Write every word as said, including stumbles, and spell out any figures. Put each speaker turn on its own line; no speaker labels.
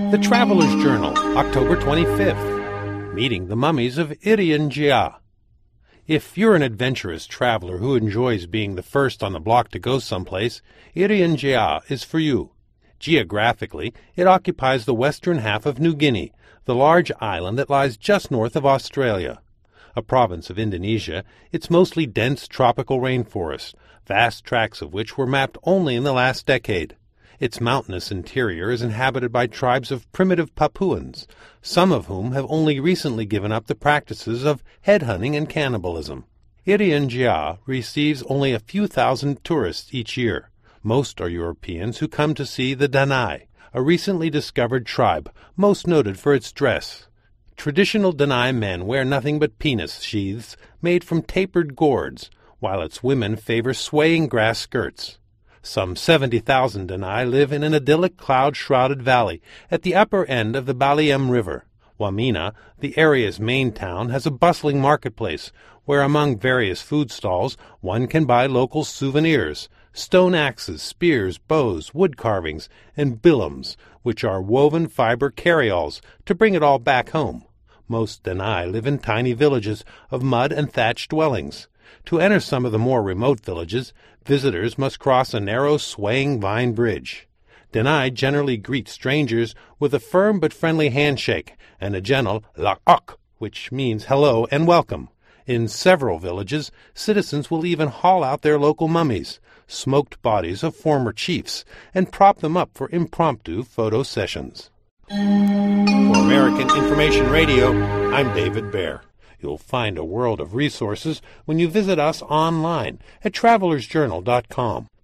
The Traveler's Journal, October twenty-fifth. Meeting the Mummies of Irian Jaya. If you're an adventurous traveler who enjoys being the first on the block to go someplace, Irian Jaya is for you. Geographically, it occupies the western half of New Guinea, the large island that lies just north of Australia. A province of Indonesia, it's mostly dense tropical rainforest, vast tracts of which were mapped only in the last decade. Its mountainous interior is inhabited by tribes of primitive Papuans, some of whom have only recently given up the practices of headhunting and cannibalism. Irian Jaya receives only a few thousand tourists each year. Most are Europeans who come to see the Danai, a recently discovered tribe, most noted for its dress. Traditional Danai men wear nothing but penis sheaths made from tapered gourds, while its women favor swaying grass skirts. Some seventy thousand Danai live in an idyllic cloud-shrouded valley at the upper end of the Baliem River. Wamena, the area's main town, has a bustling marketplace where, among various food stalls, one can buy local souvenirs, stone axes, spears, bows, wood carvings, and billams, which are woven fiber carryalls, to bring it all back home. Most Danai live in tiny villages of mud and thatched dwellings. To enter some of the more remote villages, visitors must cross a narrow, swaying vine bridge. Danai generally greet strangers with a firm but friendly handshake and a gentle lak-ok, which means hello and welcome. In several villages, citizens will even haul out their local mummies, smoked bodies of former chiefs, and prop them up for impromptu photo sessions. For American Information Radio, I'm David Baer. You'll find a world of resources when you visit us online at travelers journal dot com.